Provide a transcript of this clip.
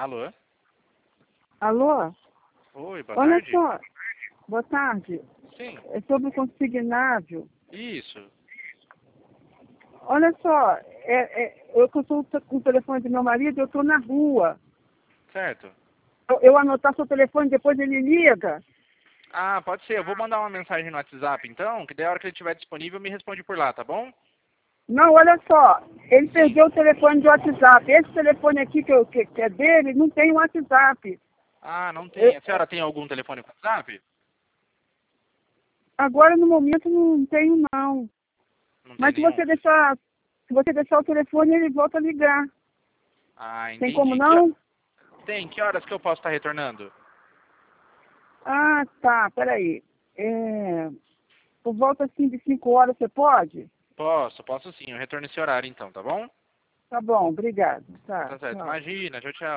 Alô? Alô? Oi, boa Olha tarde. só, boa tarde. Sim, É sobre o consignável. isso. Olha só, eu consulto com o telefone do meu marido, eu estou na rua. Certo. Eu anotar seu telefone, depois ele liga. Ah, pode ser. Eu vou mandar uma mensagem no WhatsApp, então, que daí a hora que ele estiver disponível, me responde por lá, tá bom? Não, olha só, ele Sim. perdeu o telefone do WhatsApp. Esse telefone aqui que é dele não tem WhatsApp. Ah, não tem. Eu- A senhora tem algum telefone com WhatsApp? Agora, no momento, não tenho, não. Não tem Mas nenhum. se você deixar o telefone, ele volta a ligar. Ah, Tem como entendi. não? Tem. Que horas que eu posso estar retornando? Ah, tá, peraí. Por volta assim de 5 horas, você pode? Posso sim. Eu retorno esse horário, então, tá bom? Tá bom, obrigado. Tá, Tá certo. tchau. Imagina. Tchau, tchau.